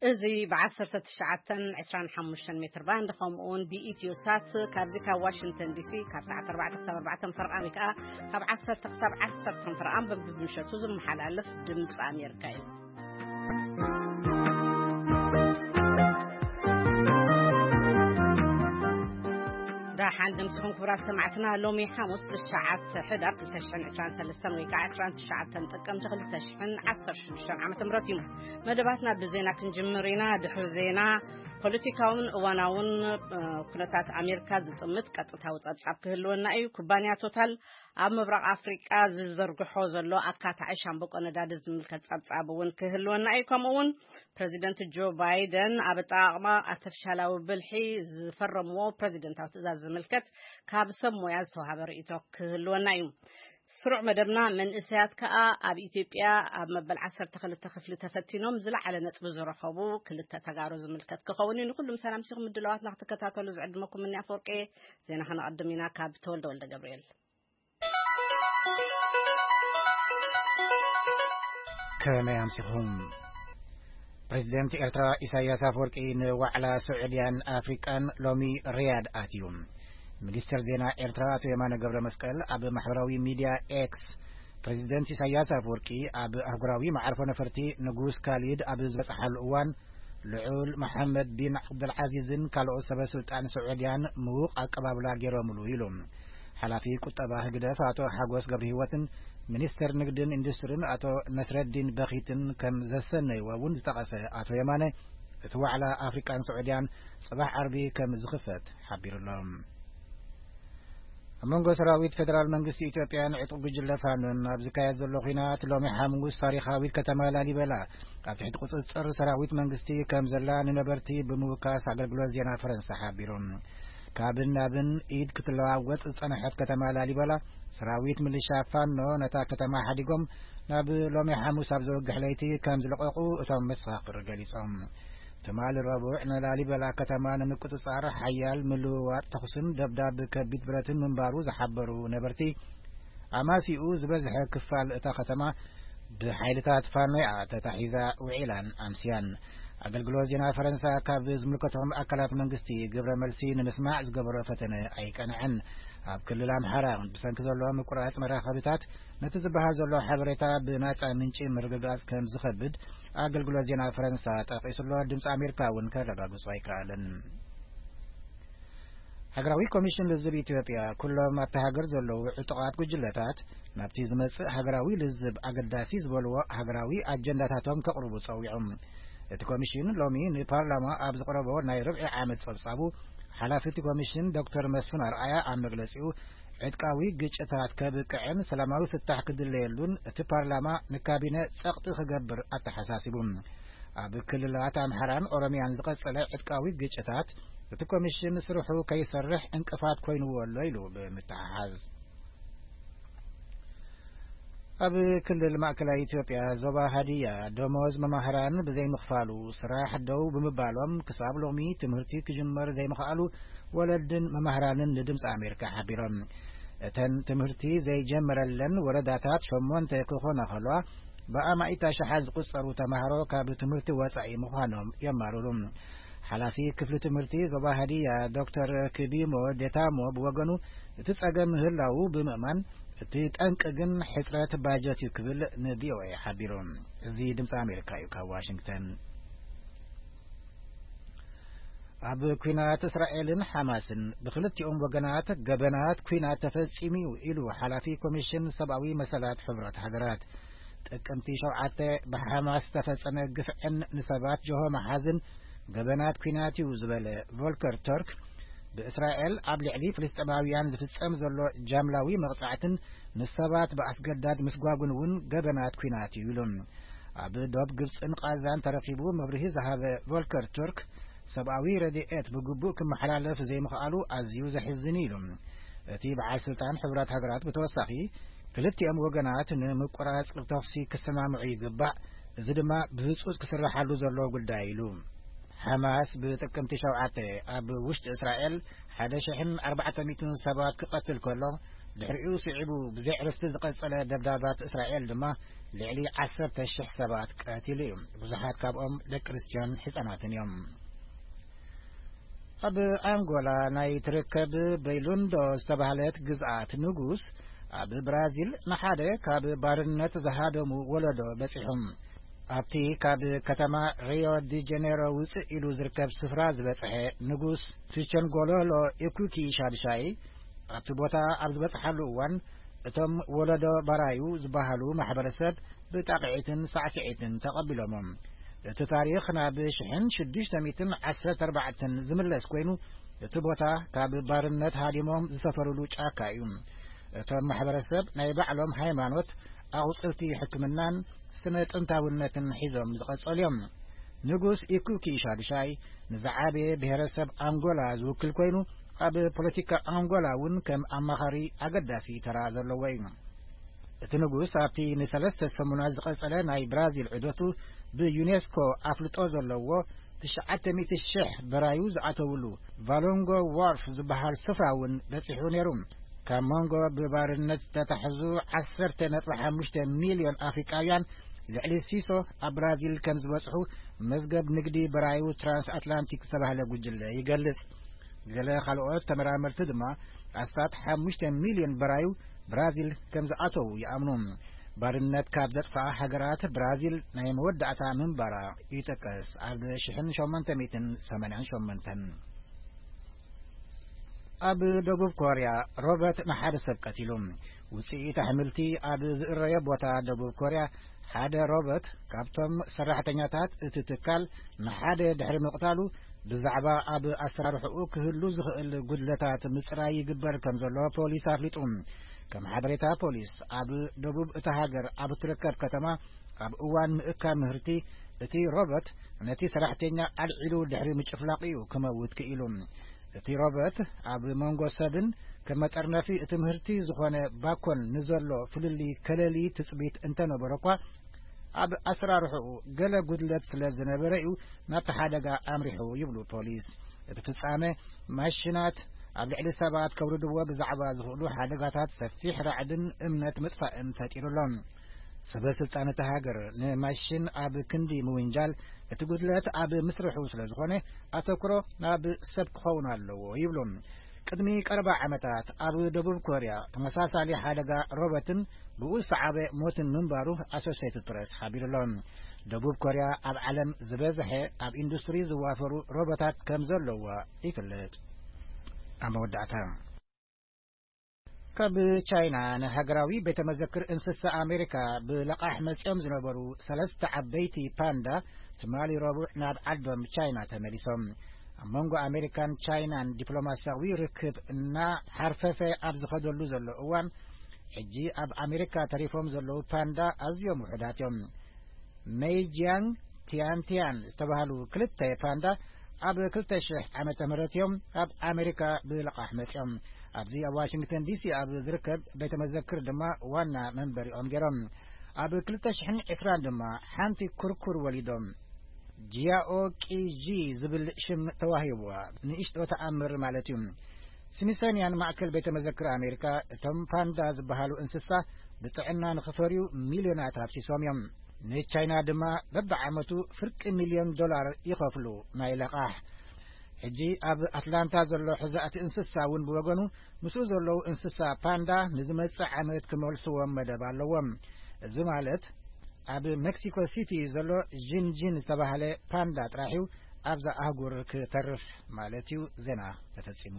ازي بعسرة تشعتن 25 متر باند خمون بإيتيو سات كابزيكا واشنطن دي سي كاب ساعة 4 فرق أمريكا كاب 10 تقسب 10 فرق أم بمشتوز المحل ألف دمس أمريكا راح عند مسخون كبرى سمعتنا لومي حمص للشعات حدر تشحن 23 ويكا 20 تشعات تنتقم تغل تشحن 10 عام مرتين مدباتنا بزينا كنجمرينا دحر زينا ፖለቲካውን ዋናውን ኩነታት አሜሪካ ዝጥምት ቀጥታው ጸብጻብ ክህልወና እዩ ኩባንያ ቶታል ኣብ ምብራቅ አፍሪቃ ዝዘርግሖ ዘሎ ኣካታዒ ሻምበቆ ነዳዲ ዝምልከት ጸብጻብ እውን ክህልወና እዩ ከምኡውን ፕሬዚደንት ጆ ባይደን ኣብ ጣቕማ ኣርቲፊሻላዊ ብልሒ ዝፈረምዎ ፕሬዚደንታዊ ትእዛዝ ዝምልከት ካብ ሰብ ሞያ ዝተዋሃበ ርእይቶ ክህልወና እዩ ስሩዕ መደብና መንእሰያት ከኣ ኣብ ኢትዮጵያ ኣብ መበል 12 ክፍሊ ተፈቲኖም ዝለዓለ ነጥቢ ዝረኸቡ ክልተ ተጋሩ ዝምልከት ክኸውን እዩ ንኩሎም ሰላም ሲኹም ምድላዋት ንኽትከታተሉ ዝዕድመኩም ምን ኣፈወርቂ ዜና ክነቐድም ኢና ካብ ተወልደ ወልደ ገብርኤል ከመይ ኣምሲኹም ፕሬዚደንት ኤርትራ ኢሳያስ አፈወርቂ ንዋዕላ ሱዑድያን አፍሪቃን ሎሚ ሪያድ ኣትዮም ሚኒስትር ዜና ኤርትራ አቶ የማነ ገብረ መስቀል ኣብ ማሕበራዊ ሚድያ ኤክስ ፕሬዚደንት ኢሳያስ አፈወርቂ ኣብ አህጉራዊ መዓርፎ ነፈርቲ ንጉስ ካሊድ ኣብ ዝበፅሓሉ እዋን ልዑል መሐመድ ቢን ዓብድልዓዚዝን ካልኦት ሰበስልጣን ሱዑድያን ምዉቕ ኣቀባብላ ገይሮምሉ ኢሎም ሓላፊ ቁጠባ ህግደፍ አቶ ሓጎስ ገብረ ህይወትን ሚኒስትር ንግድን ኢንዱስትሪን አቶ ነስረዲን በኺትን ከም ዘሰነይዎ እውን ዝጠቐሰ አቶ የማነ እቲ ዋዕላ አፍሪቃን ሱዑድያን ጽባሕ ዓርቢ ከም ዝኽፈት ሓቢሩሎም መንጎ ሰራዊት ፌደራል መንግስቲ ኢትዮጵያን ዕጡቅ ጉጅለ ፋኖን ኣብ ዝካየድ ዘሎ ኩናት ሎሚ ሓሙስ ታሪኻዊት ከተማ ላሊበላ ኣብ ትሕቲ ቁፅፅር ሰራዊት መንግስቲ ከም ዘላ ንነበርቲ ብምውካስ ኣገልግሎት ዜና ፈረንሳ ሓቢሮም ካብን ናብን ኢድ ክትለዋወጥ ዝጸንሐት ከተማ ላሊበላ ሰራዊት ሚሊሻ ፋኖ ነታ ከተማ ሓዲጎም ናብ ሎሚ ሓሙስ ኣብ ዘወግሕ ለይቲ ከም ዝለቐቑ እቶም መስተኻኽር ገሊጾም ትማል ረቡዕ ንላሊበላ ከተማ ንምቁፅጻር ሓያል ምልውዋጥ ተኹስን ደብዳብ ከቢድ ብረትን ምንባሩ ዝሓበሩ ነበርቲ ኣማሲኡ ዝበዝሐ ክፋል እታ ከተማ ብሓይልታት ፋኖ ተታሒዛ ውዒላን ኣምስያን ኣገልግሎት ዜና ፈረንሳ ካብ ዝምልከቶም ኣካላት መንግስቲ ግብረ መልሲ ንምስማዕ ዝገበሮ ፈተነ ኣይቀንዐን ኣብ ክልል ኣምሓራ ብሰንኪ ዘሎ ምቁራፅ መራኸቢታት ነቲ ዝበሃል ዘሎ ሓበሬታ ብናፃ ምንጪ ምርግጋፅ ከም ዝኸብድ ኣገልግሎት ዜና ፈረንሳ ጠቂሱሎ ድምፂ ኣሜሪካ እውን ከረጋግጹ ኣይከኣለን ሃገራዊ ኮሚሽን ልዝብ ኢትዮጵያ ኩሎም ኣብቲ ሃገር ዘለዉ ዕጡቃት ጉጅለታት ናብቲ ዝመጽእ ሃገራዊ ልዝብ ኣገዳሲ ዝበልዎ ሃገራዊ ኣጀንዳታቶም ከቕርቡ ፀዊዖም እቲ ኮሚሽን ሎሚ ንፓርላማ ኣብ ዝቐረቦ ናይ ርብዒ ዓመት ጸብጻቡ ሓላፊ እቲ ኮሚሽን ዶክተር መስፍን ኣርኣያ ኣብ መግለጺኡ ዕጥቃዊ ግጭታት ከብቅዕን ሰላማዊ ፍታሕ ክድለየሉን እቲ ፓርላማ ንካቢነ ጸቕጢ ክገብር ኣተሓሳሲቡ ኣብ ክልላት ኣምሓራን ኦሮምያን ዝቐጸለ ዕጥቃዊ ግጭታት እቲ ኮሚሽን ስርሑ ከይሰርሕ እንቅፋት ኮይኑዎ ኣሎ ኢሉ ብምትሓሓዝ ኣብ ክልል ማእከላዊ ኢትዮጵያ ዞባ ሃዲያ ደሞዝ መማህራን ብዘይምኽፋሉ ስራሕ ደው ብምባሎም ክሳብ ሎሚ ትምህርቲ ክጅመር ዘይምኽኣሉ ወለድን መማህራንን ንድምፂ ኣሜሪካ ሓቢሮም እተን ትምህርቲ ዘይጀመረለን ወረዳታት 8 ክኾና ከለዋ ብኣማኢታ ሸሓት ዝቁፀሩ ተማሃሮ ካብ ትምህርቲ ወፃኢ ምዃኖም የማርሩ ሓላፊ ክፍሊ ትምህርቲ ዞባ ሃዲያ ዶክተር ክቢሞ ዴታሞ ብወገኑ እቲ ጸገም ምህላው ብምእማን እቲ ጠንቂ ግን ሕፅረት ባጀት እዩ ክብል ንቪኦኤ ሓቢሮም እዚ ድምፂ ኣሜሪካ እዩ ካብ ዋሽንግተን ኣብ ኩናት እስራኤልን ሓማስን ብክልቲኦም ወገናት ገበናት ኩናት ተፈጺሙ ኢሉ ሓላፊ ኮሚሽን ሰብኣዊ መሰላት ሕብረት ሃገራት ጥቅምቲ 7 ብሓማስ ተፈጸመ ግፍዕን ንሰባት ጆሆ መሓዝን ገበናት ኩናት እዩ ዝበለ ቮልከር ቱርክ በእስራኤል ኣብ ልዕሊ ፍልስጤማውያን ዝፍጸም ዘሎ ጃምላዊ መቕጻዕትን ንሰባት በኣስገዳድ ምስጓጉን እውን ገበናት ኩናት እዩ ኢሎም ኣብ ዶብ ግብፅን ቃዛን ተረኺቡ መብርሂ ዝሃበ ቮልከር ቱርክ ሰብኣዊ ረድኤት ብግቡእ ክመሓላለፍ ዘይምኽኣሉ ኣዝዩ ዘሕዝን ኢሎም እቲ በዓል ስልጣን ሕብረት ሃገራት ብተወሳኺ ክልቲኦም ወገናት ንምቁራፅ ተኽሲ ክሰማምዑ ይግባእ እዚ ድማ ብህፁፅ ክስራሓሉ ዘሎ ጉዳይ ኢሉ ሓማስ ብጥቅምቲ 7 ኣብ ውሽጢ እስራኤል 1400 ሰባት ክቐትል ከሎ ድሕሪኡ ስዒቡ ብዘዕረፍቲ ዝቐጸለ ደብዳባት እስራኤል ድማ ልዕሊ 10,000 ሰባት ቀቲሉ እዩ ብዙሓት ካብኦም ደቂ ኣንስትዮን ህጻናትን እዮም ኣብ አንጎላ ናይ ትርከብ በይሉንዶ ዝተባህለት ግዝኣት ንጉስ ኣብ ብራዚል ንሓደ ካብ ባርነት ዝሃደሙ ወለዶ በፂሖም ኣብቲ ካብ ከተማ ሪዮ ዲ ጀኔሮ ውፅእ ኢሉ ዝርከብ ስፍራ ዝበፅሐ ንጉስ ፊቸንጎሎሎ ኢኩኪ ሻድሻይ ኣብቲ ቦታ ኣብ ዝበፅሓሉ እዋን እቶም ወለዶ ባራዩ ዝበሃሉ ማሕበረሰብ ብጣቕዒትን ሳዕስዒትን ተቐቢሎሞም እቲ ታሪኽ ናብ 1614 ዝምለስ ኮይኑ እቲ ቦታ ካብ ባርነት ሃዲሞም ዝሰፈሩሉ ጫካ እዩ እቶም ማሕበረሰብ ናይ ባዕሎም ሃይማኖት ኣቝጽልቲ ሕክምናን ስነ ጥንታውነትን ሒዞም ዝቐጸሉ እዮም ንጉስ ኢኩኪ ሻድሻይ ንዝዓበየ ብሄረሰብ አንጎላ ዝውክል ኮይኑ ኣብ ፖለቲካ አንጎላ እውን ከም ኣማኻሪ ኣገዳሲ ተራ ዘለዎ እዩ እቲ ንጉስ ኣብቲ ን3 ሰሙናት ዝቐጸለ ናይ ብራዚል ዑደቱ ብዩኔስኮ ኣፍልጦ ዘለዎ 900,000 በራዩ ዝኣተውሉ ቫሎንጎ ዋርፍ ዝበሃል ስፍራ እውን በፂሑ ነይሩ ካብ መንጎ ብባርነት ዝተታሕዙ 10.5 ሚልዮን ኣፍሪቃውያን ልዕሊ ሲሶ ኣብ ብራዚል ከም ዝበፅሑ መዝገብ ንግዲ በራዩ ትራንስ ኣትላንቲክ ዝተባህለ ጉጅለ ይገልጽ ገለ ካልኦት ተመራመርቲ ድማ ኣስታት 5 ሚልዮን በራዩ ብራዚል ከም ዝኣተው ይኣምኑ ባርነት ካብ ዘጥፍኣ ሃገራት ብራዚል ናይ መወዳእታ ምንባራ ይጠቀስ ኣብ 1888 ኣብ ደቡብ ኮርያ ሮበርት ንሓደ ሰብ ቀቲሉ ውፅኢት ኣሕምልቲ ኣብ ዝእረየ ቦታ ደቡብ ኮርያ ሓደ ሮበርት ካብቶም ሰራሕተኛታት እቲ ትካል ንሓደ ድሕሪ ምቕታሉ ብዛዕባ ኣብ ኣሰራርሕኡ ክህሉ ዝኽእል ጉድለታት ምጽራይ ይግበር ከም ዘሎ ፖሊስ ኣፍሊጡ ከም ሓበሬታ ፖሊስ ኣብ ደቡብ እታ ሃገር ኣብ ትርከብ ከተማ ኣብ እዋን ምእካብ ምህርቲ እቲ ሮበርት ነቲ ሰራሕተኛ ኣልዒሉ ድሕሪ ምጭፍላቕ እዩ ክመውት ክኢሉ እቲ ሮበርት ኣብ መንጎ ሰብን ከም መጠርነፊ እቲ ምህርቲ ዝኾነ ባኮን ንዘሎ ፍልሊ ከለሊ ትጽቢት እንተነበረ እኳ ኣብ ኣሰራርሕኡ ገለ ጉድለት ስለ ዝነበረ እዩ ናብቲ ሓደጋ ኣምሪሑ ይብሉ ፖሊስ እቲ ፍጻሜ ማሽናት ኣብ ልዕሊ ሰባት ከውርድዎ ብዛዕባ ዝኽእሉ ሓደጋታት ሰፊሕ ራዕድን እምነት ምጥፋእን ፈጢሩሎም ሰበስልጣን እቲ ሃገር ንማሽን ኣብ ክንዲ ምውንጃል እቲ ጉድለት ኣብ ምስርሑ ስለ ዝኾነ ኣተኩሮ ናብ ሰብ ክኸውን ኣለዎ ይብሎም ቅድሚ ቀረባ ዓመታት ኣብ ደቡብ ኮርያ ተመሳሳሊ ሓደጋ ሮበርትን ብኡ ሰዓበ ሞትን ምንባሩ ኣሶሲየትድ ፕሬስ ሓቢሩሎም ደቡብ ኮርያ ኣብ ዓለም ዝበዝሐ ኣብ ኢንዱስትሪ ዝዋፈሩ ሮቦታት ከም ዘለዋ ይፍለጥ ኣብ መወዳእታ ካብ ቻይና ንሃገራዊ ቤተ መዘክር እንስሳ ኣሜሪካ ብለቃሕ መጽኦም ዝነበሩ 3 ዓበይቲ ፓንዳ ትማሊ ረቡዕ ናብ ዓዶም ቻይና ተመሊሶም ኣብ መንጎ ኣሜሪካን ቻይናን ዲፕሎማስያዊ ርክብ እና ሓርፈፈ ኣብ ዝኸደሉ ዘሎ እዋን ሕጂ ኣብ ኣሜሪካ ተሪፎም ዘለዉ ፓንዳ ኣዝዮም ውሑዳት እዮም ሜይጂያንግ ቲያንቲያን ዝተባህሉ ክልተ ፓንዳ ኣብ 2000 ዓመተ ምህረት እዮም ኣብ ኣሜሪካ ብለቃሕ መጽኦም ኣብዚ ኣብ ዋሽንግተን ዲሲ ኣብ ዝርከብ ቤተ መዘክር ድማ ዋና መንበሪኦም ገይሮም ኣብ 2020 ድማ ሓንቲ ኩርኩር ወሊዶም ጂያኦ ቂጂ ዝብል ሽም ተዋሂብዋ ንእሽቶ ተኣምር ማለት እዩ ስሚሶኒያን ማእከል ቤተ መዘክር ኣሜሪካ እቶም ፓንዳ ዝበሃሉ እንስሳ ብጥዕና ንኽፈርዩ ሚልዮናት ኣብሲሶም እዮም ንቻይና ድማ በብዓመቱ ፍርቂ $1,000,000 ይኸፍሉ ናይ ለቃሕ ሕጂ ኣብ ኣትላንታ ዘሎ ሕዛእቲ እንስሳ እውን ብወገኑ ምስኡ ዘለዉ እንስሳ ፓንዳ ንዝመጽእ ዓመት ክመልስዎም መደብ ኣለዎም እዚ ማለት ኣብ ሜክሲኮ ሲቲ ዘሎ ጂንጂን ዝተባህለ ፓንዳ ጥራሒው ኣብዛ ኣህጉር ክተርፍ ማለት እዩ ዜና ተፈጺሙ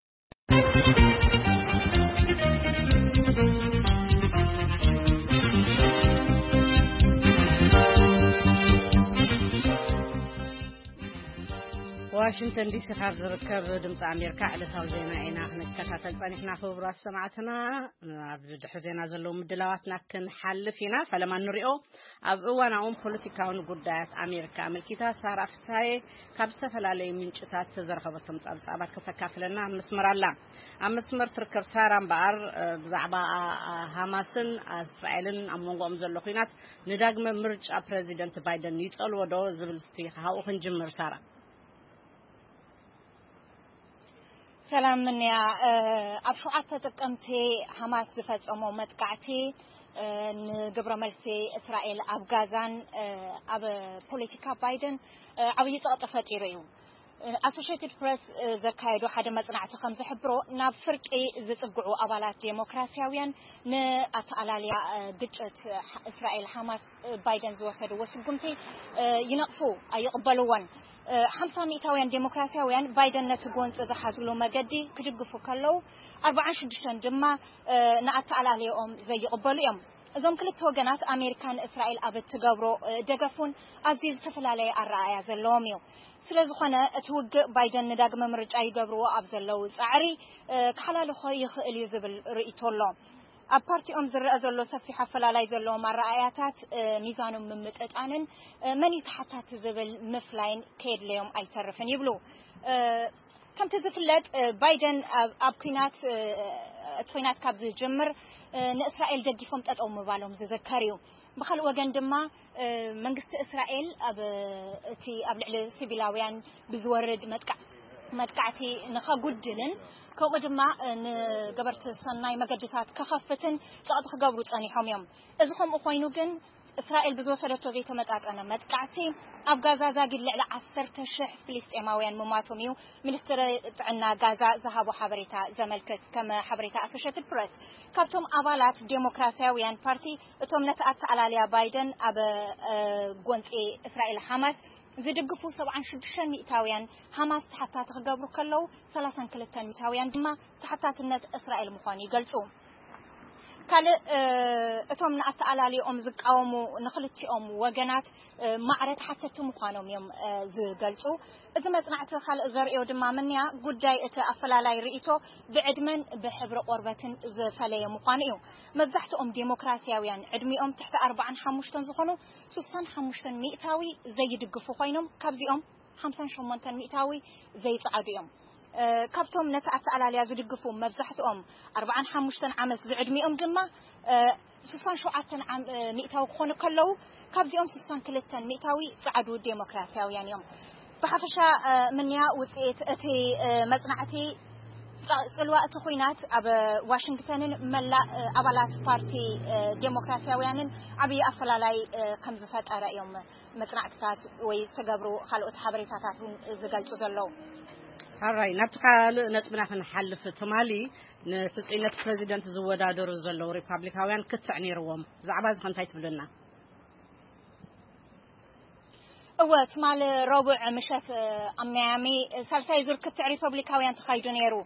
ዋሽንግተን ዲሲ ካብ ዝርከብ ድምፂ ኣሜሪካ ዕለታዊ ዜና ኢና ክንከታተል ጸኒሕና ክቡራት ሰማዕትና ኣብ ድሕሪ ዜና ዘለዉ ምድላዋትና ክንሓልፍ ኢና ፈለማ ንሪኦ ኣብ እዋናውን ፖለቲካውን ጉዳያት ኣሜሪካ ኣመልኪታ ሳራ ፍሳዬ ካብ ዝተፈላለዩ ምንጭታት ተዘረኸበቶም ጸብጻባት ከተካፍለና መስመር ኣላ ኣብ መስመር ትርከብ ሳራ እምበኣር ብዛዕባ ሃማስን እስራኤልን ኣብ መንጎኦም ዘሎ ኩናት ንዳግመ ምርጫ ፕሬዚደንት ባይደን ይጸልዎ ዶ ዝብል እስቲ ካብኡ ክንጅምር ሳራ سلام من يا أبشوعات تقمتي حماس زفتصمو متقعتي نقبر ملسي إسرائيل أبغازان أب بوليتيكا بايدن عبيد أطفت إيريو Associated Press زكايدو حدا مصنع تخمس حبرو ناب فرق زتقعو أبالات ديمقراطياويان نأتعلاليا قجت إسرائيل حماس بايدن زوسدو وسبقمتي ينقفو يقبلوان 500 ديمقراطياويان بايدن نتقون زحازلو مجدي كدقفو كلو 46 دما نأتعلاليهم زي يقبلوهم زوم كل توجنات أمريكان إسرائيل أبد تجبرو دقفون أزيز تفلالي الرأي زلوميو سلازخنا توج بايدن نداق ممرج أي جبرو أبزلو سعري كحلال خيخ إليزابل رئيتولو أبارتي أمزر أزلو سفي حفلالي زلو مع رأياتات ميزانو ممتقت عنن من يتحتات زبل مفلاين كيد ليوم أي طرفن يبلو كم تزفلت بايدن أبكينات توينات كابز جمر نإسرائيل دقيفهم تأتأو مبالهم زذكريو بخل وجن دما منجست إسرائيل أبلع سيفيلاويان بزورد متقعتي نخا جدلن كوم دما نجبرت الصناي مجدسات كخفتن تأخذ قبرت أني حميم إذا هم أخوينو جن إسرائيل بزوسرت وذي تمتقعت أنا متقعتي أبغازا زاجد لعلى 10,000 فلسطينيين مماتوميو منستر عنا غازا ذهبوا حبريتا زملكت كما حبريتا Associated Press كابتم أبالات ديمقراطياويان بارتي توم نتأت على بايدن أب جونت إسرائيل حماس زدقفوا 76 مئتاويان حماس حتى تغبروا كلو 33 مئتاويان دما حتى تنت إسرائيل مخاني قلتوا كل أتوم نأتعلى زق أومو نخلتي أومو وجنات معرض حتى تمخانهم يوم زقلتوا إذا ما صنعت خال زرقيو دما منيا قداي أفلالي رئيتو بعدمن بحبر قربة زفلي مخانيو مزحت ديمقراطياويان عدمي تحت 4 زخنو 5 مئتاوي زي دقفو خينهم كابزي 5 مئتاوي زي تعديهم كابتم نتأت على ليا زدقفو مبزحتهم 45 عام زعدميهم دما 67 عام مئتاوي خونو كلو كابزيهم 62 مئتاوي صعدوا ديمقراطياويان يعني يوم بحفشة منيا وثيت أتي مصنعتي سلوى تخوينات أب واشنطن ملا أبالات بارتي ديمقراطياويان عبي أفلالاي كم زفات أرأيهم مصنعتات ويسجبروا خلقت حبريتاتهم زقلتوا زلوا هاي نبتقال نتمنى في نحلف تمالي نفسينة بريزيدنت زودا درزلو ريبابليكاويان كتعني روم زعباز خنتايت بلنا وقت مال ربع مشات أمامي سالساي زور كتع ريبابليكاويان تخايدو نيرو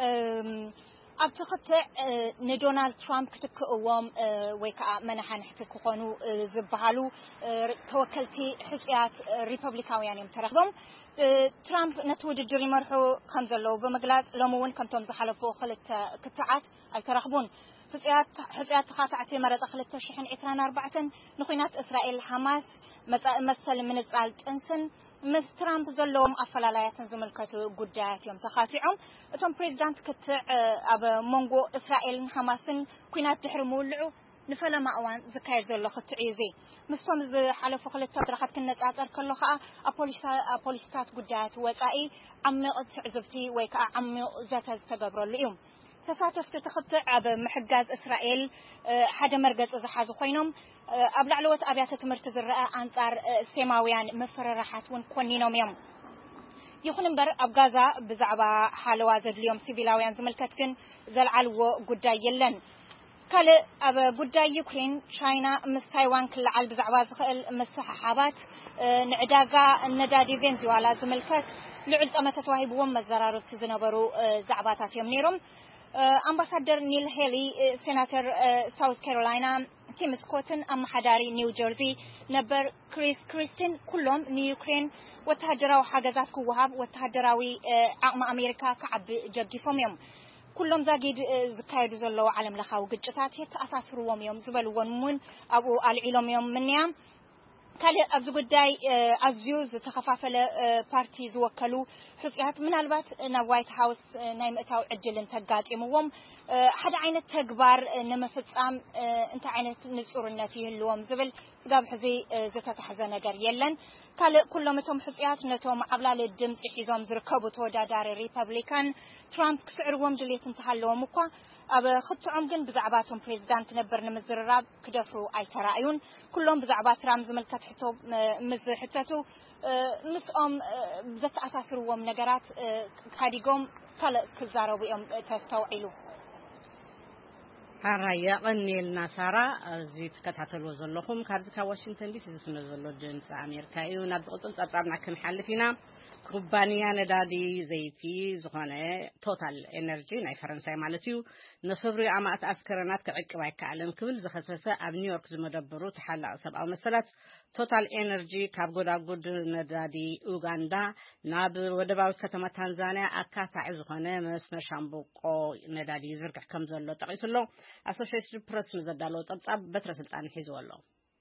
أبتقطع ندونالد ترامب كتكوام ويكا منحن حتكوخانو زبهالو توكلتي حسيات ريبابليكاويان يمترخبهم ترامب نتوجد جري مرحو خمزلو بمجلس لمون كم تمزح حلفو خلت كتعات أي ترخبون حسيات تخاطعتي مرة خلت الشحن 24 نخينات إسرائيل حماس مثل من الزالت إنسان مس ترامب زلهم أفلالايات زملكتو قدات يوم تخاطعهم ثم بريزيدنت كتع أب مونغو إسرائيل حماسن كينات تحرموا لعو نفلا ما أوان زكاير زلو خطعيزي مستوم زي حلفو خلت تدرخت كنت أتر كله خاء أبوليستات قدات وزائي عمي تعزبتي ويكا عمي زاتز تقبرو اليوم تساتفت تخطع بمحجاز إسرائيل حدا مرقز إذا حازو خوينهم أبلع لوت أبيات تمرتز الرأى أنصار سيماويان مفر راحتون كونينهم يوم يخون بر أبغازا بزعبا حالوازد اليوم سيفيلاويان زملكتكن زلعلو قدا يلن كال أب قدا يوكرين شاينا مس تايوان كل على بزعبا زخل مسحابات نعداقا الندادي فنزويلا زملكت لعد أما تتواهب وما الزرار تزنبرو زعباتات يوم نيرم أمباسادر نيل هيلي سيناتر ساوث كارولاينا تيم سكوتن أم حداري نيو جيرسي نبر كريستين كلهم نيوكرين وتهدراو حاجزات كوهاب وتهدراوي عقم أمريكا كعب جديفهم يوم كلهم زاجد زكايدو زلوا علم لخاو قجتات هيت أساسروهم يوم زبلون من أبو العلم يوم منيام كله أبزو قداي أزيوز تخفافل بارتيز وكلو حسيات من البات نوايت هاوس نايم أتاو عجلن تقات يموهم حدا عين التكبار نمفت أنت عين نسور الناتيه اللوم زبل ስጋብ ሕዚ ዝተታሕዘ ነገር የለን ካል ኩሎም እቶም ሕጽያት ነቶም ዓብላል ድምጽ ሒዞም ዝርከቡ ተወዳዳሪ ሪፐብሊካን ትራምፕ ክስዕርዎም ድሌት እንተሃለዎም እኳ ኣብ ክልቲኦም ግን ብዛዕባቶም ፕሬዝዳንት ነበር ንምዝርራብ ክደፍሩ ኣይተራእዩን ኩሎም ብዛዕባ ትራምፕ ዝምልከት ሕቶ ምዝሕተቱ ምስኦም ዘተኣሳስርዎም ነገራት ካዲጎም ካልእ ክዛረቡ እዮም ተስተውዒሉ حرايا قنيلنا سارة زيت كتعتلو زلهم كابزكا واشنطن دي سيزفنا زلو دمس أمريكا نبز قلتن تطابنا كم حلفينا كومبانيا ندادي زيتي زغانة توتال انرجي ناي فرنساي مالتيو نخبري عمات أسكرنات كعقباي كعلم كبل زخصصة اب نيويورك زمدبرو تحلق سبع مسلات توتال انرجي كابغودا غود ندادي اوغندا ناب ودباو كتما تنزانيا اكاتا زغانة مسنا شامبوقو ندادي زرقح كم زلو تقيسلو أسوشيتد بريس مزدالو صبصاب بتر سلطان حيزولو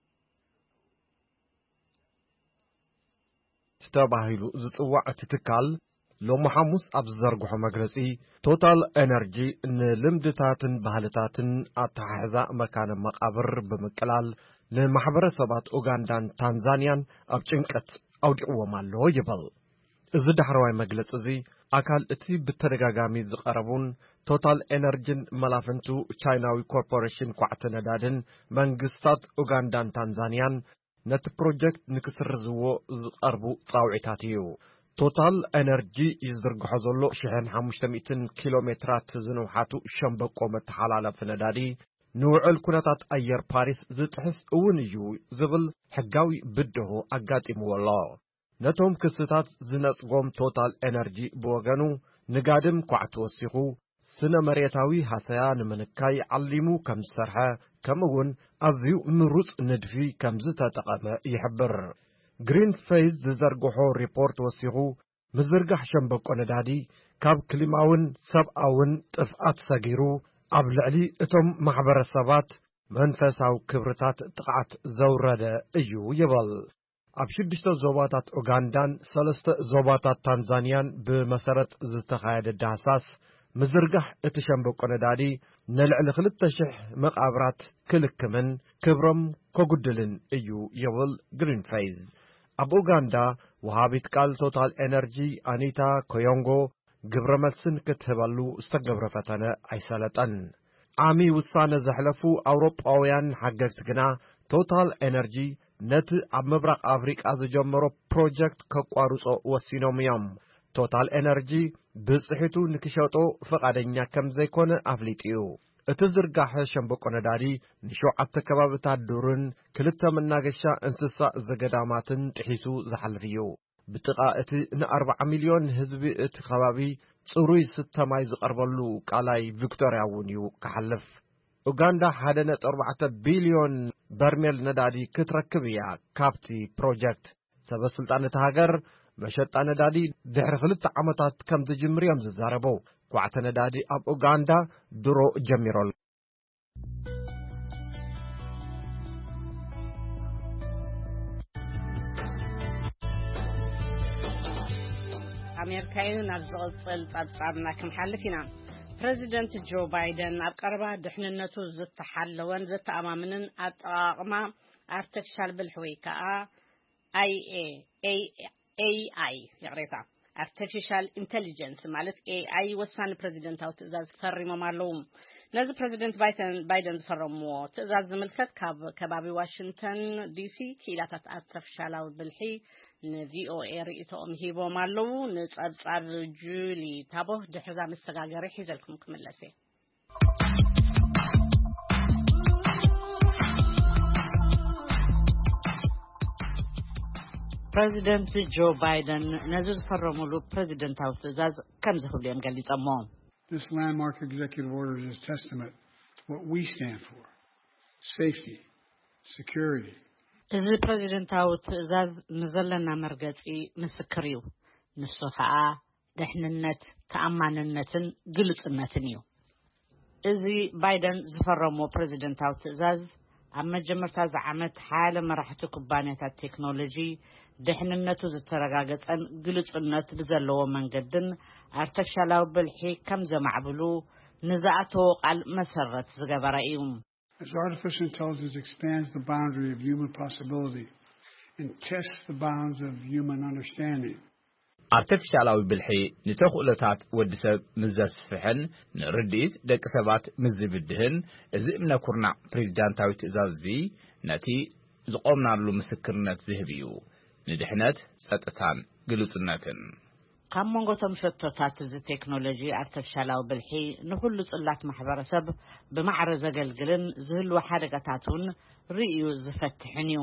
تباهيلو زصواع تتكال لو محموس ابزرغو مغرصي توتال انرجي نلمدتاتن ባህልታትን አታሐዛ መካነ መቃብር በመቀላል ለማህበረሰባት ኡጋንዳን ታንዛኒያን ኣብ ጭንቀት አውዲውዎም ኣሎ ይበል እዚ ዳሕራዋይ መግለጽ እዚ አካል እቲ በተደጋጋሚ ዝቀረቡን ቶታል ኤነርጂን መላፍንቱ ቻይናዊ ኮርፖሬሽን ቋዕተ ነዳድን መንግስታት ኡጋንዳን ታንዛኒያን ነቲ ፕሮጀክት ንክስርዝዎ ዝቀርቡ ጻውዒታት እዩ ቶታል ኤነርጂ ይዝርግሖ ዘሎ 1500 ኪሎሜትራት ዝንውሓቱ ሸምበቆ መተሓላለፍ ነዳዲ ንውዕል ኩነታት ኣየር ፓሪስ ዝጥሕስ እውን እዩ ዝብል ሕጋዊ ብድሆ ኣጋጢምዎ ኣሎ ነቶም ክስታት ዝነጽጎም ቶታል ኤነርጂ ብወገኑ ንጋድም ኳዕት ወሲኹ ስነ መሬታዊ ሃሰያ ንምንካይ ዓሊሙ ከም ዝሰርሐ ከምውን ኣዝዩ ምሩጽ ንድፊ ከም ዝተጠቐመ ይሕብር ግሪን ፌዝ ዝዘርግሖ ሪፖርት ወሲኹ ምዝርጋሕ ሸምበቆ ነዳዲ ካብ ክሊማውን ሰብኣውን ጥፍኣት ሰጊሩ ኣብ ልዕሊ እቶም ማሕበረሰባት መንፈሳዊ ክብርታት ጥቃት ዘውረደ እዩ ይበል ኣብ 6 ዞባታት ኡጋንዳን 3 ዞባታት ታንዛኒያን ብመሰረት ዝተኻየደ ዳህሳስ ምዝርጋሕ እቲ ሸምበቆ ነዳዲ ንልዕሊ 2000 መቃብራት ክልክምን ክብሮም ከጉድልን እዩ ይብል ግሪን ፌዝ ኣብ ኡጋንዳ ወሃቢት ቃል ቶታል ኤነርጂ አኒታ ኮዮንጎ ግብረ መልስን ክትህበሉ ዝተገብረ ፈተነ ኣይሰለጠን ዓሚ ውሳነ ዘሕለፉ አውሮጳውያን ሓገዝቲ ግና ቶታል ኤነርጂ ነቲ ኣብ ምብራቕ ኣፍሪቃ ዝጀመሮ ፕሮጀክት ከቋርጾ ወሲኖም እዮም ቶታል ኤነርጂ ብጽሒቱ ንክሸጦ ፈቃደኛ ከም ዘይኮነ ኣፍሊጥዩ እቲ ዝርጋሐ ሸምበቆ ነዳዲ ንሸውዓተ ከባቢታት ዱርን ክልተ መናገሻ እንስሳ ዘገዳማትን ጥሒሱ ዝሓልፍ እዩ ብጥቃ እቲ ን40 ሚልዮን ህዝቢ እቲ ከባቢ ጽሩይ ስተማይ ዝቐርበሉ ቃላይ ቪክቶሪያ እውን እዩ ክሓልፍ ኡጋንዳ 1.4 ቢልዮን በርሜል ነዳዲ ክትረክብ እያ ካብቲ ፕሮጀክት ሰበስልጣን እቲ ሃገር መሸጣ ነዳዲ ድሕሪ 2 ዓመታት ከም ዝጅምር እዮም ዝዛረቡ ቋዕተ ነዳዲ ኣብ ኡጋንዳ ድሮ ጀሚሮል أمريكايو نفزغل تصابنا كم حلفنا بريزيدنت جو بايدن أبقربا دحننتو زت حلوان زت أمامنن أطاقما artificial بالحويكا AI يغريتا artificial intelligence مالت AI وسان بريزيدنت أو تزاز فرمو مالوم نزل بريزيدنت بايدن فرمو تزاز ملكت كبابي واشنطن دي سي كيلاتات artificial أو بالحي VOA رئيتهم هيبو مالو نتصاب جولي تابو دحزا مستقاقري حيزلكم كملسي President Joe Biden نزل فرمولو President أو تزاز كم زهول يوم قال لي تأمام This landmark executive order is a testament to what we stand for. Safety, security. إذا President أو تزاز نزلنا مرقتي مسكريو نسخاء دحننت تأماننتن قلتنتنيو إذا بايدن زفرمو President أو تزاز أما جمرتا زعمت حالة مرحة كوبانيات التكنولوجي دحننتو زترغاغت أن قلتنت بزلو من قدن ارتفشالو بالحي كم زمعبلو نزاعتو قال مسرت زغبرائيوم As artificial intelligence expands the boundary of human possibility and tests the bounds of human understanding. artificialaዊ ብልሒ ንተኽእሎታት ወዲሰብ ምዘስፍሕን ንርድኢት ደቂ ሰባት ምዝብድህን እዚ እምነ ኩርናዕ ፕሬዝዳንታዊ ትእዛዝ እዚ ነቲ ዝቆምናሉ ምስክርነት ዝህብ እዩ ንድሕነት ጸጥታን ግሉጽነትን ካብ መንጎቶም ሸቶታት እዚ ቴክኖሎጂ artificialaዊ ብልሒ ንኹሉ ጽላት ማሕበረሰብ ብማዕረ ዘገልግልን ዝህልው ሓደጋታቱን ርእዩ ዝፈትሕን እዩ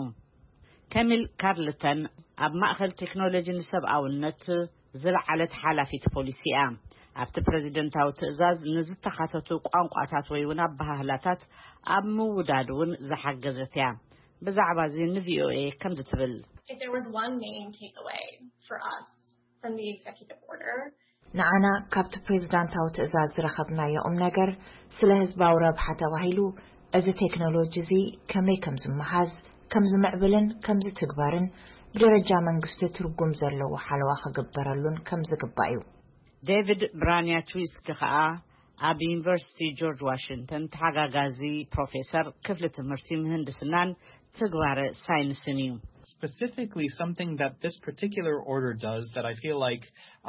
كامل كارلتن أب مأخذ تكنولوجي نسبعونت زلعلت حالفيت بوليسية أبت بريزيدنت أو تأزاز نزت خاتتو قانقاتات ويونا بهالاتات أب مودادون زحق جزتيا بزعبازين VOA كم زتبل. If there was one main takeaway for us from the executive order, نعنا كابت بريزيدنت أو تأزاز رخبنا يوم نجر سلهز باورب حتى وهيلو أز تكنولوجي زي كمي كم زمحاز كم زمعبلن كم زتكبرن بدرجة منقصة ترقم زلو وحلوة خقبرلون كم زقبايو. ديفيد برانيا تويسك خاء أب يونيفرسيتي جورج واشنطن تحقا غازي بروفيسور كفلة مرتي مهندسنان تقبار ساينسينيو. Specifically, something that this particular order does that I feel like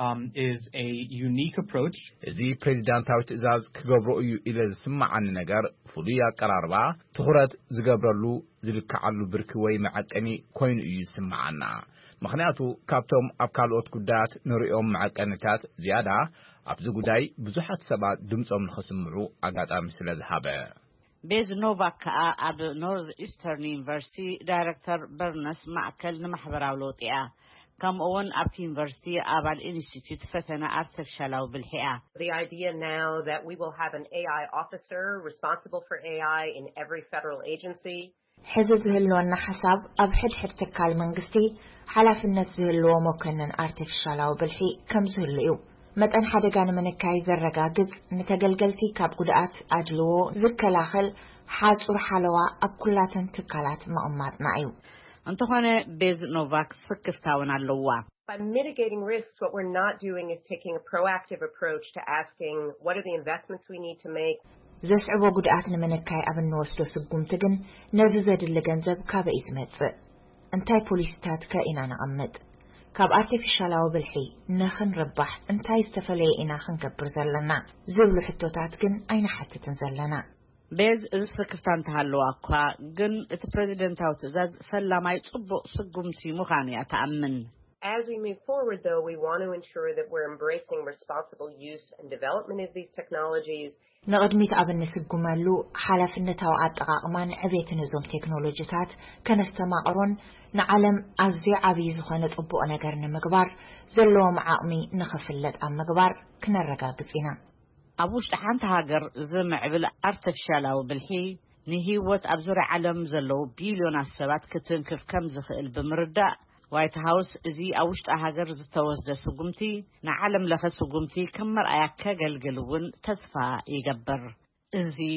is a unique approach. The presidential تأزاز كجبرو إلى سمع عن نجار فضيا قراربا تخرج زجبرلو زلكعلو بركوي معك أني كوين يسمع عنا. مخنياتو كابتوم أبكالوت كدات نريهم معك أنتات زيادة أبزقوداي بزحت سبع دمتهم خصمعو أجات أمثل الذهبة. بيز نوفاك أب نورث إيسترن يونيفرسيتي دايركتور برنس معكل نمحبر أولوطيا كم أون أب يونيفرسيتي أبال إنستيتيوت فتنا artificialaዊ بالحياة. The idea now that we will have an AI officer responsible for AI in every federal agency. حزب زهلونا حساب أب حد تكال منقستي حلاف الناس زهلو مكنن artificialaዊ بالحي كم زهليو. متن حدا كان من الكايزر رجاجز نتجلجلتي كاب قدرات أجلو ذكلاخل حاج ورحلوا أبكلاتن تكالات مأمات معيو. أنتوهنا بيز نوفاك سكفتاون اللوا. By mitigating risks, what we're not doing is taking a proactive approach to asking what are the investments we need to make. زسعبو قدراتنا من الكاي أبن نوصلو سبقوم تجن نرزد اللي جنزب كابا إزمت. انتاي بوليستات كائنا نعمد. كاب artificialaዊ بالحي نخن ربح انتاي استفلي إنا خن كبر زلنا زولو حتوتات جن أين حتى تنزلنا بيز إسكفتان تهلو أقوى جن البريزيدنت أو تزاز فلا ما يتصبق سقمتي مخاني أتأمن. As we move forward, though, we want to ensure that we're embracing responsible use and development of these technologies. نقدميت أبن نسقمالو حلف النتاو عطاقمان عبيت نزوم تكنولوجيات كنستمع أرون نعلم أزي عبي زخانة أبو أناقرن مقبار زلو معاقمي نخفلت أم مقبار كنا الرقا قصينا أبوش تحانت هاجر زمع بالارتفشالاو بالحي نهيوت أبزور عالم زلو بيليون السبات كتنكف كم زخيل بمرداء وايت هاوس زي أوشت أهاجر زتوزد سقمتي نعلم لخ سقمتي كم مرأة كجلجلون تسفى يجبر زي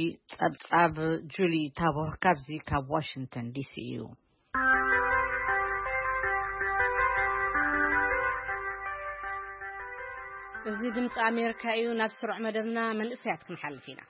أب جولي تابو كابزي كاب واشنطن دي سي يو. زي دمت أمريكا يو نفس رع مدرنا من إسياتكم حل فينا.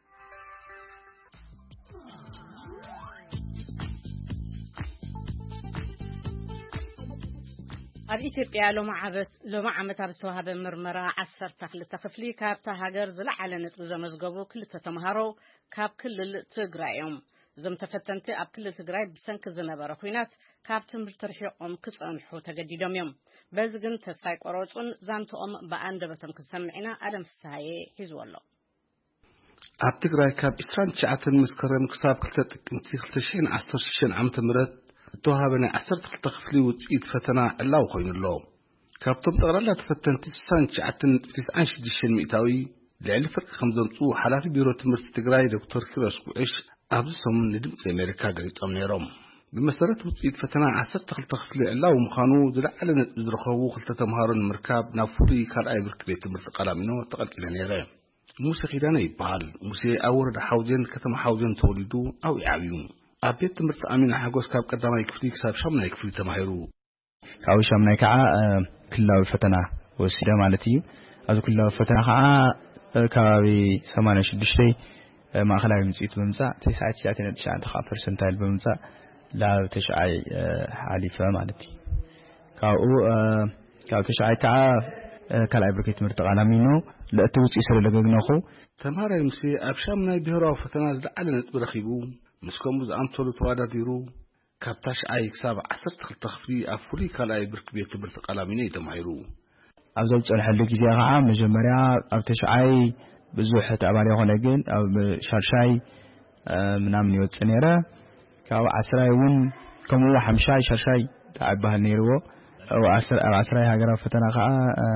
ኣብ ኢትዮጵያ ሎማ ዓመት ኣብ ዝተዋሃበ ምርመራ 12 ክፍሊ ካብታ ሃገር ዝለዓለ ነጥቢ ዘመዝገቡ ክልተ ተምሃሮ ካብ ክልል ትግራይ እዮም እዞም ተፈተንቲ ኣብ ክልል ትግራይ ብሰንኪ ዝነበረ ኩናት ካብ ትምህርቲ ርሒቆም ክጸንሑ ተገዲዶም እዮም በዚ ግን ተስፋ ይቆረጹን ዛንተኦም በኣንደበቶም ክሰምዒና ኣለም ፍስሓዬ ሒዝወሎ ኣብ ትግራይ ካብ 29 መስከረም ክሳብ 2 ጥቅምቲ 2016 ዓመተ ምህረት توهابنا 12 ክፍሊ ውጽኢት ፈተና ዕላው ኮይኑሎ ካብቶም ጠቅላላ ተፈተንቲ 69.96 ሚእታዊ ልዕሊ ፍርቂ ከም ዘምፁ ሓላፊ ቢሮ ትምህርቲ ትግራይ ዶክተር ኪሮስ ጉዕሽ ኣብዚ ሰሙን ንድምፂ ኣሜሪካ ገሊፆም ነይሮም ብመሰረት ውጽኢት ፈተና 12 ክፍሊ ዕላው ምዃኑ ዝለዓለ ነጥቢ ዝረኸቡ ክልተ ተምሃሮ ንምርካብ ናብ ፍሉይ ካልኣይ ብርኪ ቤት ትምህርቲ ቀላሚኖ ተቐልቂለ ነይረ ሙሴ ኺዳነ ይበሃል ሙሴ ኣብ ወረዳ ሓውዜን ከተማ ሓውዜን ተወሊዱ ኣብኡ ዓብዩ أبيت تمرت أمين حجوز كاب قدامي كفلي كسب شامنا يكفلي تماهيرو. كاو شامنا كعاء كله فتنة والسلام عليكم. هذا كله فتنة كعاء كابي سمانة شدشتي ማእከላዊ ውፅኢት ብምምፃእ 99.9% ብምምፃእ ላብ ተሽዓይ ሓሊፈ ማለት እዩ ካብ ተሽዓይ ከዓ ካልኣይ ብርኪ ትምህርቲ ተቃላሚኖ ለእቲ ውፅኢት ስለለገግነኹ ተምሃራይ ሙሴ ኣብ ሻምናይ ብሄራዊ ፈተና ዝለዓለ ነጥቢ ረኺቡ ምስ ከምኡ ዝኣምሰሉ ተወዳዲሩ ካብ ተሽዓይ ክሳብ 12 ክፍሊ ኣብ ፍሉይ ካልኣይ ብርኪ ቤት ትምህርቲ ተቃላሚኖ ተማሂሩ ኣብ ዝፀንሐሉ ግዜ ከዓ መጀመርያ ኣብ ተሽዓይ ብዙሕ ተኣባሪ ይኮነ ግን ኣብ ሻርሻይ ምናምን ይወፅእ ነይረ ካብ 10 እውን ከምኡ 5 ሻርሻይ ተዓባህል ነይርዎ ኣብ 10 ሃገራዊ ፈተና ከዓ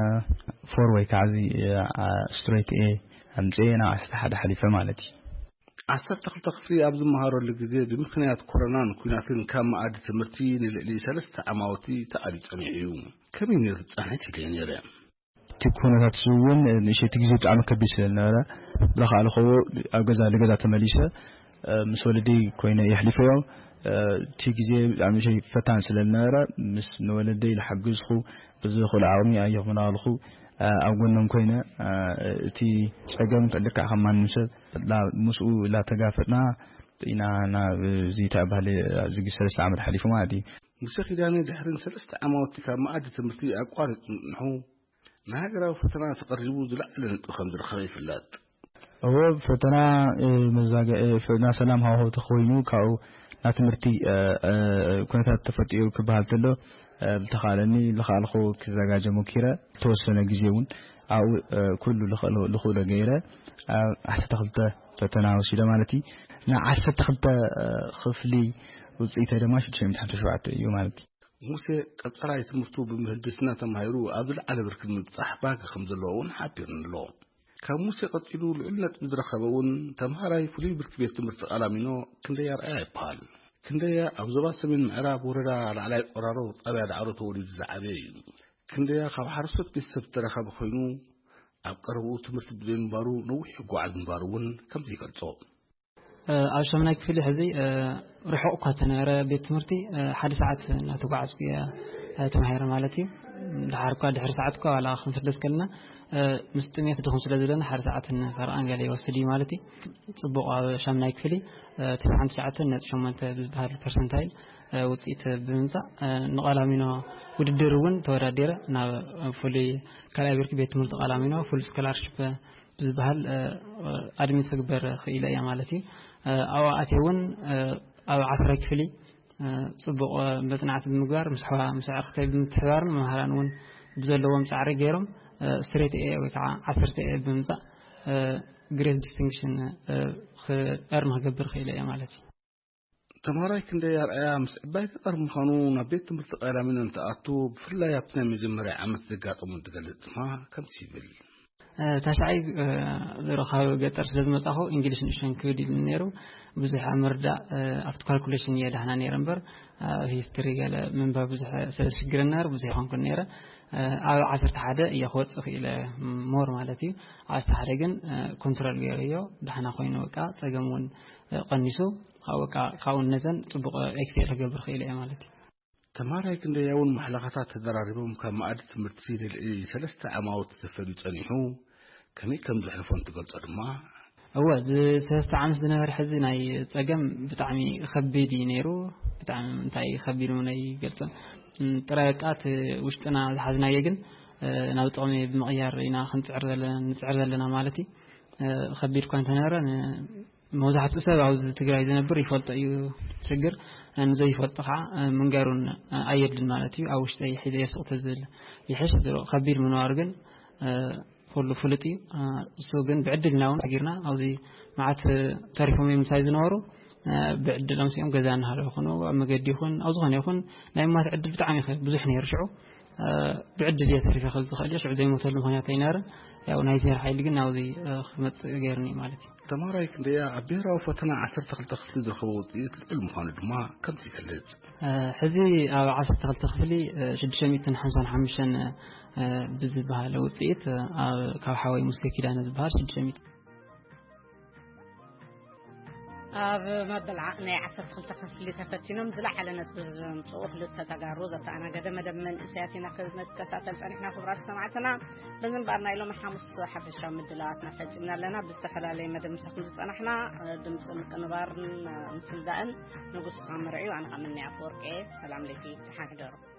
4 ወይ ከዓ ስትሬት ኤ ኣምፅና 11 ሓሊፈ ማለት እዩ 12 ክፍሊ ኣብ ዝመሃረሉ ግዜ ብምክንያት ኮሮናን ኩናትን ካብ ማኣዲ ትምህርቲ ንልዕሊ 3 ዓመት ተኣሊፁ ፀኒሑ ከመይ ነይሩ ፃንሒት ኢለ ነይረ ኩነታት እውን ንእሽቲ ግዜ ብጣዕሚ ከቢድ ስለነበረ ብለኻልኹ ኣብ ገዛ ተመሊሰ ምስ ወለደይ ኮይነ የሕልፈዮ እቲ ግዜ ብጣዕሚ ፈታን ስለነበረ ምስ ንወለደይ ዝሓግዝኹ ብዝኽእሉ ዓቕሚ ኣየኽምናልኹ ኣብ ጎኖም ኮይነ እቲ ፀገም ልክዕ ከም ማንም ሰብ ምስኡ እናተጋፈጥና ኢና ናብ ዝተባህለ ዝግ 3 ዓመት ሓሊፉ ማለት እዩ ሙሴ ኪዳነ ድሕሪ 3 ዓመት ካብ ማኣዲ ትምህርቲ ኣቋሪፁ ንሑ ናሃገራዊ ፈተና ተቀሪቡ ዝለዓለ ነጥቢ ከም ዝረኸበ ይፍለጥ እዎ ፈተና ፈተና ሰላም ሃዋህው ተኾይኑ ካብኡ ናብ ትምህርቲ ኩነታት ተፈጢሩ ክበሃል ተሎ ብተኻለኒ ዝኸኣልኹ ክዘጋጀ ሞኪረ ተወሰነ ግዜ እውን ኣብኡ ኩሉ ዝኽእሎ ገይረ 12 ፈተና ወሲደ ማለት እዩ ና 12 ክፍሊ ውፅኢት ድማ 657 እዩ ማለት እዩ ሙሴ ቀጠራይ ትምህርቱ ብምህንድስና ተማሂሩ ኣብ ዝለዓለ ብርኪ ምብፃሕ ባግ ከም ዘለዎ እውን ሓቢርንሎ ካብ ሙሴ ቀፂሉ ልዑል ነጥቢ ዝረኸበ እውን ተምሃራይ ፍሉይ ብርኪ ቤት ትምህርቲ ተቃላሚኖ ክንደያ ረኣያ ይበሃል ክንደያ ኣብ ዞባ ሰሜን ምዕራብ ወረዳ ላዕላይ ቆራሮ ጣብያ ዳዕሮ ተወሊዱ ዝዓበየ እዩ ክንደያ ካብ ሓረስቶት ቤተሰብ ዝተረኸበ ኮይኑ ኣብ ቀረብኡ ትምህርቲ ብዘይምንባሩ ነዊሕ ይጓዓዝ ምንባሩ እውን ከምዚ ይገልፆ ኣብ ሻምናይ ክፍሊ ሕዚ ርሑቕ እኳ ተነረ ቤት ትምህርቲ 1 ሰዓት እናተጓዓዝኩ ተማሂረ ማለት እዩ ድሕሪ ሰዓት እኳ ዋላ ክንፍለስ ከለና ምስ ጥሜት ድኹም ስለ ዘለና 1 ሰዓት ፈርቓን ገለ ይወስድ እዩ ማለት እዩ ፅቡቕ ኣብ ሻምናይ ክፍሊ 99.8 ዝበሃል ፐርሰንታይል ውፅኢት ብምምፃእ ንቃላሚኖ ውድድር እውን ተወዳዲረ ናብ ፍሉይ ካልኣይ ብርኪ ቤት ትምህርቲ ቃላሚኖ ፉል ስኮላርሽፕ ዝበሃል ኣድሚት ክግበር ክኢለ እያ ማለት እዩ ኣብ ኣትየ እውን ኣብ 10 ክፍሊ ፅቡቕ መፅናዕቲ ብምግባር ምስ ዕርክተይ ብምትሕባርን መምሃራን እውን ብዘለዎም ፃዕሪ ገይሮም ስትሬት ኤ ወይ ከዓ 10 ኤ ብምምፃእ ግሬት ዲስቲንክሽን ክእርም ክገብር ክኢለ እያ ማለት እዩ ተምሃራይ ክንደይ ኣርኣያ ምስ ዕባይ ገጠር ምዃኑ ናብ ቤት ትምህርቲ ቀዳሚኖ እንትኣቱ ብፍላይ ኣብቲ ናይ መጀመርያ ዓመት ዘጋጠሙ እንትገልጽ ድማ ከምዚ ይብል ታሽዓይ ዝረኻብ ገጠር ስለ ዝመጻኹ እንግሊሽ ንእሽተን ክብድ ኢሉ ነይሩ ብዙሕ መርዳእ ኣብቲ ካልኩሌሽን የዳህና ነይረ እምበር ሂስትሪ ገለ ምንባብ ብዙሕ ስለ ዝሽግረና ብዙሕ ይኾንኩን ነይረ ኣብ 11 እየ ክወፅእ ክኢለ ሞር ማለት እዩ 11 ግን ኮንትሮል ገይረዮ ዳሕና ኮይኑ በቃ ፀገም እውን ቀኒሱ ካብኡ ነዘን ፅቡቕ ኤክሴል ክገብር ክኢለ እየ ማለት እዩ ተምሃራይ ክንደያ እውን ማሕለኻታት ተደራሪቦም ካብ ማኣዲ ትምህርቲ ልዕሊ 3 ዓመት ተፈሊጡ ፀኒሑ ከመይ ከም ዘሕልፎን ትገልጾ ድማ እወ ዝ3 ዓመት ዝነበረ ሕዚ ናይ ፀገም ብጣዕሚ ከቢድ እዩ ነይሩ ብጣዕሚ እንታይ ከቢድ ነው ይገልጽ ጥራቃት ውሽጥና ዝሓዝናየ ግን ናብ ጥቕሚ ብምቕያር ኢና ክንፅዕር ዘለና ማለት እዩ ከቢድ እኳ እንተነበረ መብዛሕትኡ ሰብ ኣብዚ ትግራይ ዝነብር ይፈልጦ እዩ ችግር ንዘይፈልጦ ከዓ መንገሩን ኣየድልን ማለት እዩ ኣብ ውሽጠይ ሒዘ የስቕ ተዝብል ይሕሽ ከቢድ ምንባሩ ግን ኩሉ ፍሉጥ እዩ እሱ ግን ብዕድልና እውን ተጊርና ኣብዚ መዓት ተሪፎም ምሳይ ዝነበሩ ብዕድሎም ሲኦም ገዛ እናሃለዉ ይኹኑ ኣብ መገዲ ይኹን ኣብ ዝኾነ ይኹን ናይ ማት ዕድል ብጣዕሚ ብዙሕ ነይሩ ሽዑ ብዕድል እየ ተሪፈ ክብል ዝኽእል ሽዑ ዘይሞተሉ ምኽንያት ኣይነበረን ያው ናይ ዜር ሓይሊ ግን ናብዚ ክመፅእ ገይርኒ ማለት እዩ ተምሃራይ ክንደያ ኣብ ብሄራዊ ፈተና 12 ክፍሊ ዝረኸበ ውፅኢት ልዕል ምዃኑ ድማ ከምዚ ይገልጽ ሕዚ ኣብ 12 ክፍሊ 655 ብዝበሃል ውፅኢት ካብ ሓወይ ሙሴ ኪዳነ ዝበሃል 600 مبل عقني عسر خلت اللي تفتينهم زلع على نتبزم صوخ لتتجارو زت أنا قدم من إساتنا خدمة كتاتل فنحنا خبرات سمعتنا بزن بارنا إلهم حمص حبشة مدلاتنا فجنا لنا باستفلا لي مدام سخنت أنا دمس نبار مسلدان نقص خامرعي وأنا قمني عفورك سلام لكي تحاك دارو